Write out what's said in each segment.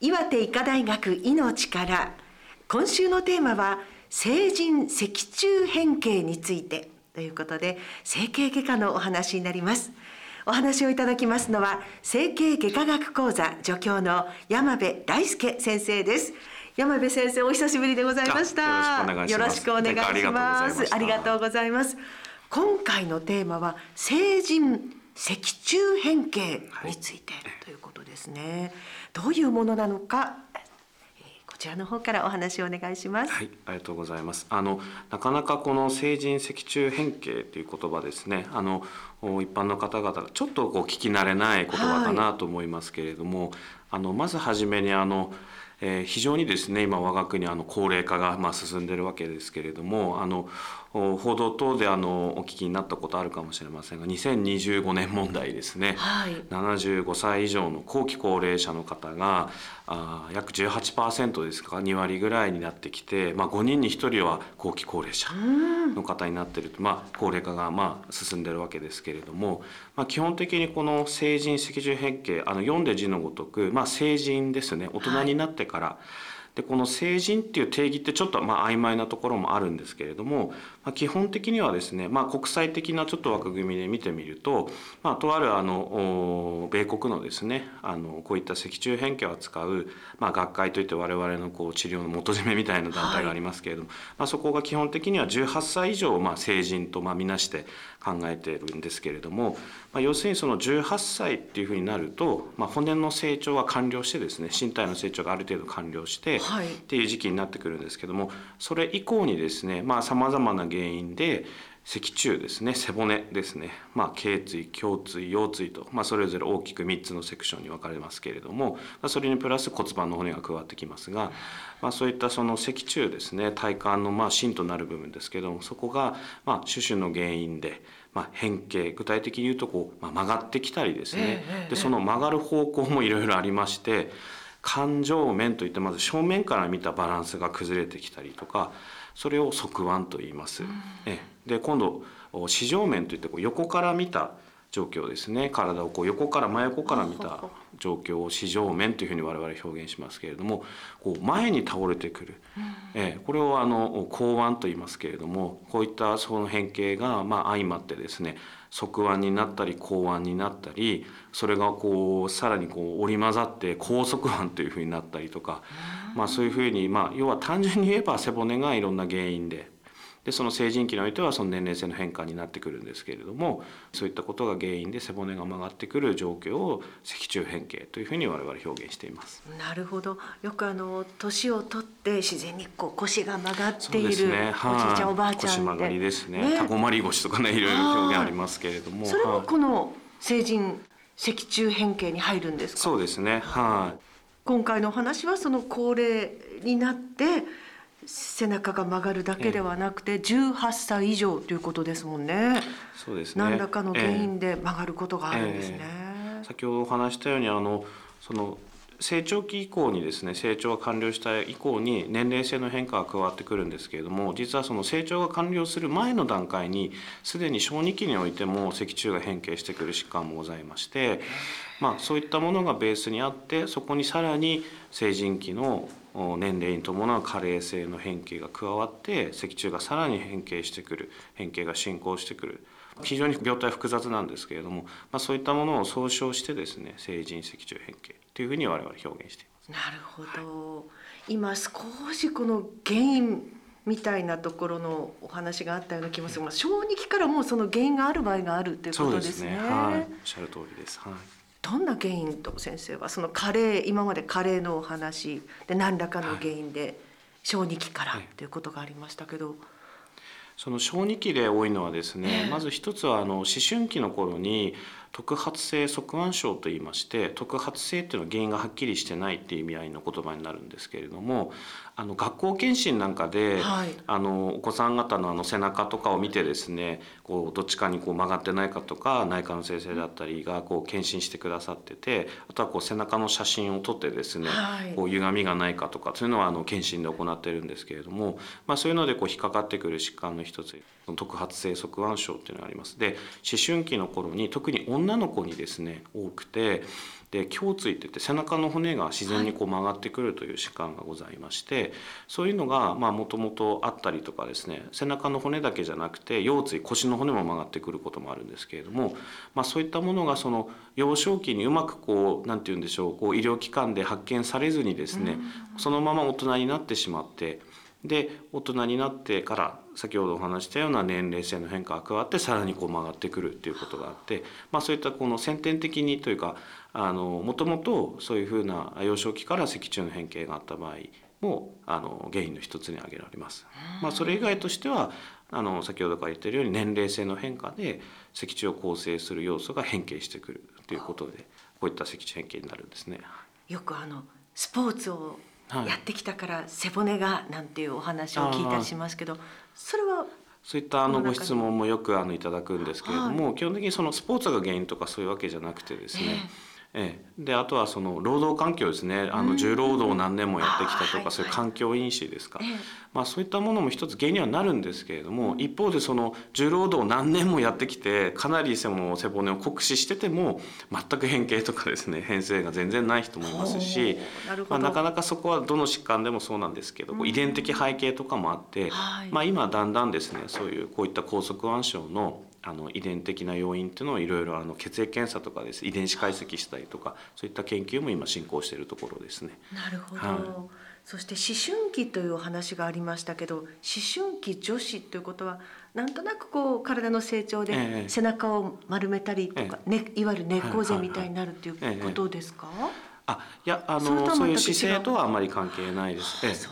岩手医科大学医の力。今週のテーマは成人脊柱変形についてということで、整形外科のお話になります。お話をいただきますのは整形外科学講座助教の山部大輔先生です。山部先生、お久しぶりでございました。よろしくお願いします。ありがとうございます。今回のテーマは成人脊柱変形についてということですね。どういうものなのか、こちらの方からお話をお願いします。 はい、ありがとうございます。なかなかこの成人脊柱変形という言葉ですね、一般の方々がちょっと聞き慣れない言葉かなと思いますけれども、まずはじめに非常にですね、今我が国高齢化が進んでいるわけですけれども、報道等でお聞きになったことあるかもしれませんが、2025年問題ですね、75歳以上の後期高齢者の方が約 18% ですか、2割ぐらいになってきて、5人に1人は後期高齢者の方になっていると、高齢化が進んでいるわけですけれども、基本的にこの成人脊柱変形、読んで字のごとく、成人ですね、大人になってから、でこの成人っていう定義ってちょっと曖昧なところもあるんですけれども、基本的にはですね、国際的なちょっと枠組みで見てみると、とある米国のですね、こういった脊柱変形を扱う、学会といって我々の治療の元締めみたいな団体がありますけれども、そこが基本的には18歳以上を成人と見なして考えているんですけれども、要するにその18歳っていうふうになると、骨の成長が完了してですね、身体の成長がある程度完了してっていう時期になってくるんですけども、それ以降にですね、さまざまな原因で脊柱ですね、背骨ですね、頸椎、胸椎、腰椎と、それぞれ大きく3つのセクションに分かれますけれども、それにプラス骨盤の骨が加わってきますが、そういったその脊柱ですね、体幹の芯となる部分ですけれども、そこが種々の原因で変形、具体的に言うと曲がってきたりですね、でその曲がる方向もいろいろありまして、環状面といってまず正面から見たバランスが崩れてきたりとか、それを側弯と言います。で今度四状面といって横から見た状況ですね、体を横から真横から見た状況を四状面というふうに我々表現しますけれども、前に倒れてくる、これを後弯と言いますけれども、こういったその変形が相まってですね、側弯になったり後弯になったり、それがさらに織り交ざって高側弯というふうになったりとか、そういうふうに要は単純に言えば背骨がいろんな原因でその成人期においてはその年齢性の変化になってくるんですけれども、そういったことが原因で背骨が曲がってくる状況を脊柱変形というふうに我々表現しています。 なるほど。よく年を取って自然に腰が曲がっている、おじいちゃんおばあちゃんで腰曲がりですね、タコまり腰とかね、いろいろ表現ありますけれども、 それもこの成人脊柱変形に入るんですか？ そうですね。 今回のお話はその高齢になって背中が曲がるだけではなくて、18歳以上ということですもんね。 そうですね。 何らかの原因で曲がることがあるんですね。 先ほどお話したようにその成長期以降にですね、成長が完了した以降に年齢性の変化が加わってくるんですけれども、実はその成長が完了する前の段階にすでに小児期においても脊柱が変形してくる疾患もございまして、そういったものがベースにあって、そこにさらに成人期の年齢に伴う加齢性の変形が加わって脊柱がさらに変形してくる、変形が進行してくる、非常に病態複雑なんですけれども、そういったものを総称してですね、成人脊柱変形というふうに我々表現しています。 なるほど。今少しこの原因みたいなところのお話があったような気もするが、小児期からもうその原因がある場合があるということですね。 おっしゃる通りです。 どんな原因と先生はその今まで加齢のお話で何らかの原因で小児期からということがありましたけど、 その小児期で多いのはですね、まず一つは思春期の頃に特発性側弯症といいまして、特発性っていうのは原因がはっきりしてないっていう意味合いの言葉になるんですけれども、学校検診なんかで、お子さん方の背中とかを見てですね、どっちかに曲がってないかとか、内科の先生だったりが検診してくださってて、あとは背中の写真を撮ってですね、歪みがないかとか、そういうのは検診で行っているんですけれども、そういうので引っかかってくる疾患の一つ、特発性側弯症っていうのがあります。で、思春期の頃に特に女の子にですね多くて、 で胸椎って言って背中の骨が自然にこう曲がってくるという疾患がございまして、そういうのがもともとあったりとかですね、背中の骨だけじゃなくて腰椎腰の骨も曲がってくることもあるんですけれども、そういったものがその幼少期にうまくこうなんて言うんでしょう、こう医療機関で発見されずにですね、そのまま大人になってしまって、で大人になってから先ほどお話したような年齢性の変化が加わってさらにこう曲がってくるっていうことがあって、そういったこの先天的にというかもともとそういうふうな幼少期から脊柱の変形があった場合も原因の一つに挙げられます。それ以外としては先ほどから言っているように年齢性の変化で脊柱を構成する要素が変形してくるということで、こういった脊柱変形になるんですね。 よくスポーツをやってきたから背骨がなんていうお話を聞いたりしますけど、それはそういったご質問もよくいただくんですけれども、基本的にそのスポーツが原因とかそういうわけじゃなくてですね、であとはその労働環境ですね、重労働を何年もやってきたとか、そういう環境因子ですか、そういったものも一つ原因にはなるんですけれども、一方でその重労働を何年もやってきてかなりその背骨を酷使してても全く変形とかですね変性が全然ない人もいますし、なかなかそこはどの疾患でもそうなんですけど、遺伝的背景とかもあって、今だんだんですねそういうこういった拘束腕症の遺伝的な要因っていうのをいろいろ血液検査とかです遺伝子解析したりとか、そういった研究も今進行しているところですね。 なるほど、そして思春期というお話がありましたけど、思春期女子ということはなんとなくこう体の成長で背中を丸めたりとか、いわゆる猫背みたいになるということですか？ いやそういう姿勢とはあまり関係ないです。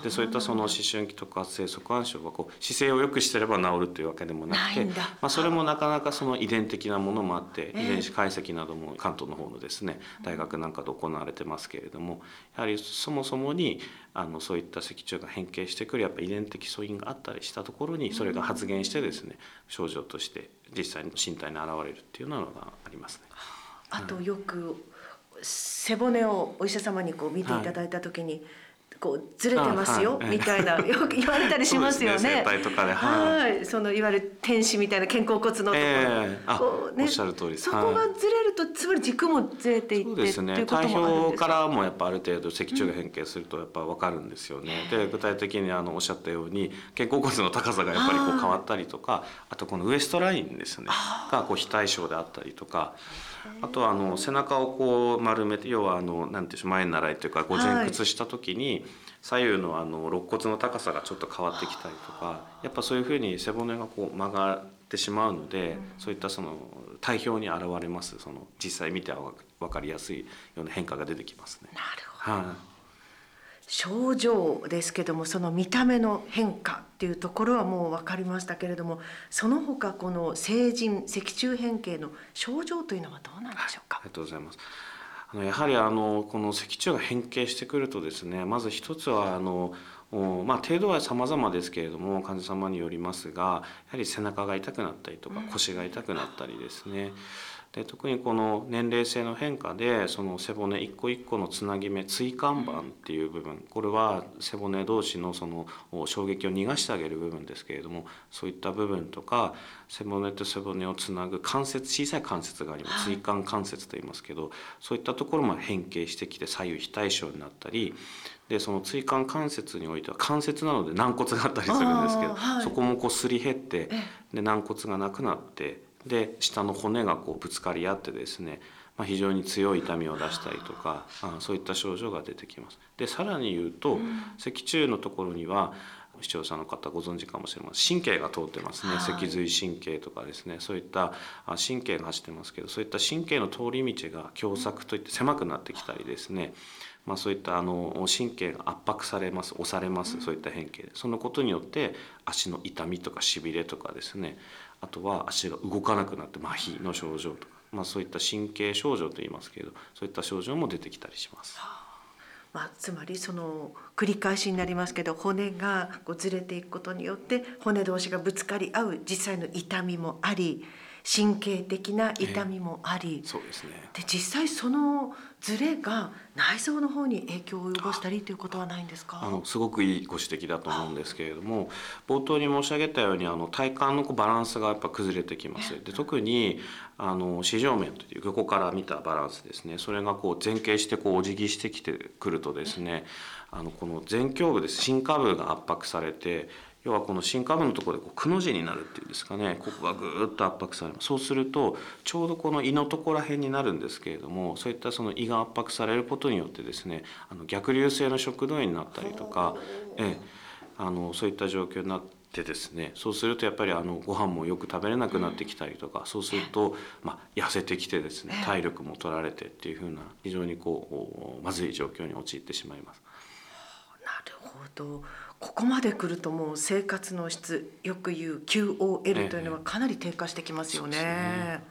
でそういったその思春期特発性側腕症はこう姿勢を良くしてれば治るというわけでもなくて、それもなかなかその遺伝的なものもあって、遺伝子解析なども関東の方のですね大学なんかで行われてますけれども、やはりそもそもにそういった脊柱が変形してくるやっぱ遺伝的素因があったりしたところにそれが発現してですね症状として実際に身体に現れるっていうようなのがありますね。 あとよく背骨をお医者様にこう見ていただいた時に、こうずれてますよみたいなよく言われたりしますよね。 整体とかで、 そのいわゆる天使みたいな肩甲骨のところ、 おっしゃる通りです。 そこがずれるとつまり軸もずれていって、 そうですね、 っていうこともあるん体ですか？ 表からもやっぱある程度脊柱が変形するとやっぱ分かるんですよね。で具体的におっしゃったように肩甲骨の高さがやっぱりこう変わったりとか、あとこのウエストラインですねがこう非対称であったりとか、あとは背中をこう丸めて、要はなんていうんでしょう、前習いというかこう前屈した時に左右の肋骨の高さがちょっと変わってきたりとか、やっぱそういうふうに背骨がこう曲がってしまうので、そういったその体表に現れますその実際見て分かりやすいような変化が出てきますね。 なるほど。症状ですけども、その見た目の変化っていうところはもう分かりましたけれども、その他この成人脊柱変形の症状というのはどうなんでしょうか？ ありがとうございます。やはりこの脊柱が変形してくるとですね、まず一つは程度は様々ですけれども患者様によりますが、やはり背中が痛くなったりとか腰が痛くなったりですね、で特にこの年齢性の変化でその背骨一個一個のつなぎ目椎間板っていう部分、これは背骨同士のその衝撃を逃がしてあげる部分ですけれども、そういった部分とか背骨と背骨をつなぐ関節、小さい関節があります。椎間関節と言いますけど、そういったところも変形してきて左右非対称になったりで、その椎間関節においては関節なので軟骨があったりするんですけど、そこもこうすり減ってで軟骨がなくなってで下の骨がこうぶつかり合ってですね、非常に強い痛みを出したりとか、そういった症状が出てきます。でさらに言うと、脊柱のところには視聴者の方ご存知かもしれません、神経が通ってますね。脊髄神経とかですね、そういった神経が走ってますけど、そういった神経の通り道が狭窄といって狭くなってきたりですね、そういった神経が圧迫されます、押されます。そういった変形でそのことによって足の痛みとかしびれとかですね、あとは足が動かなくなって麻痺の症状とか、そういった神経症状といいますけど、そういった症状も出てきたりします。 つまりその繰り返しになりますけど、骨がこうずれていくことによって骨同士がぶつかり合う実際の痛みもあり、 神経的な痛みもあり、 そうですね。 で実際そのズレが内臓の方に影響を及ぼしたりということはないんですか？ すごくいいご指摘だと思うんですけれども、冒頭に申し上げたように体幹のバランスがやっぱ崩れてきます。で特に四条面という横から見たバランスですね、それが前傾してお辞儀してきてくるとですね、この前胸部です、深下部が圧迫されて、要はこの深下部のところでくの字になるっていうんですかね、ここがぐーっと圧迫されます。そうするとちょうどこの胃のところら辺になるんですけれども、そういったその胃が圧迫されることによってですね、逆流性の食道炎になったりとか、そういった状況になってですね、そうするとやっぱりご飯もよく食べれなくなってきたりとか、そうすると痩せてきてですね、体力も取られてっていう風な非常にまずい状況に陥ってしまいます。 なるほど。ここまで来るともう生活の質、よく言う QOL というのはかなり低下してきますよね。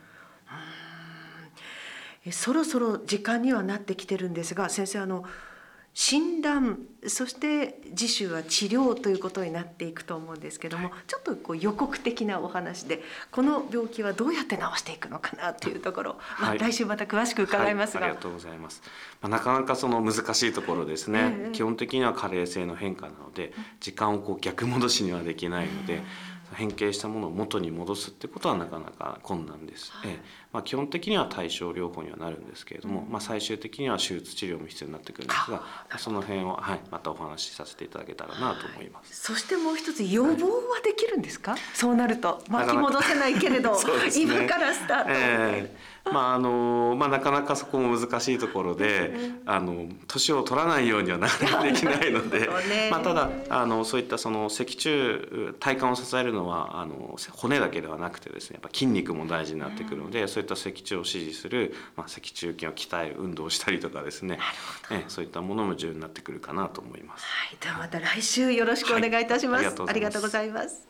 そろそろ時間にはなってきてるんですが、先生診断、そして次週は治療ということになっていくと思うんですけども、ちょっと予告的なお話でこの病気はどうやって治していくのかなというところ、来週また詳しく伺いますが、 ありがとうございます。なかなか難しいところですね。基本的には加齢性の変化なので、時間を逆戻しにはできないので、変形したものを元に戻すってことはなかなか困難です。基本的には対症療法にはなるんですけれども、最終的には手術治療も必要になってくるんですが、その辺を、またお話しさせていただけたらなと思います。 そしてもう一つ、予防はできるんですか？そうなると巻き戻せないけれど、今からスタート。 なかなかそこも難しいところで、年を取らないようにはなかなかできないのでただそういったその脊柱、体幹を支えるのは骨だけではなくてですね、やっぱ筋肉も大事になってくるので、そういった脊柱を支持する、脊柱筋を鍛える運動をしたりとかですね、そういったものも重要になってくるかなと思います。 ではまた来週よろしくお願いいたします。 ありがとうございます。 ありがとうございます。